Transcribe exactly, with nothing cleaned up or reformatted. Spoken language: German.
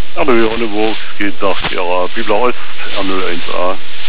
R null Honneburgs geht nach Sierra Bibler Ost, R null eins A.